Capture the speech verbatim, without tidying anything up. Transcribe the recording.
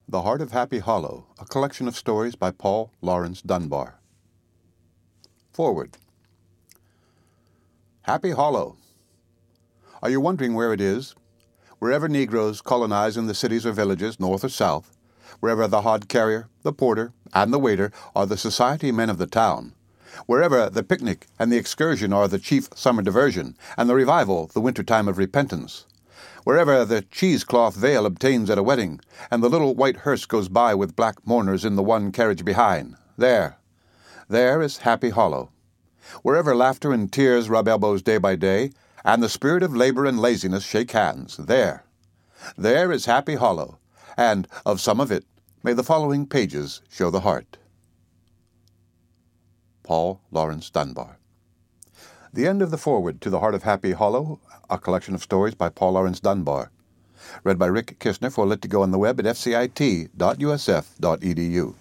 The Heart of Happy Hollow, a collection of stories by Paul Laurence Dunbar. Forward. Happy Hollow. Are you wondering where it is? Wherever Negroes colonize in the cities or villages, north or south, wherever the hod carrier, the porter, and the waiter are the society men of the town, wherever the picnic and the excursion are the chief summer diversion, and the revival the winter time of repentance, wherever the cheesecloth veil obtains at a wedding, and the little white hearse goes by with black mourners in the one carriage behind, there, there is Happy Hollow. Wherever laughter and tears rub elbows day by day, and the spirit of labor and laziness shake hands, there, there is Happy Hollow, and of some of it may the following pages show the heart. Paul Laurence Dunbar. The end of the foreword to The Heart of Happy Hollow, a collection of stories by Paul Laurence Dunbar. Read by Rick Kistner for Lit to Go on the web at f c i t dot u s f dot e d u.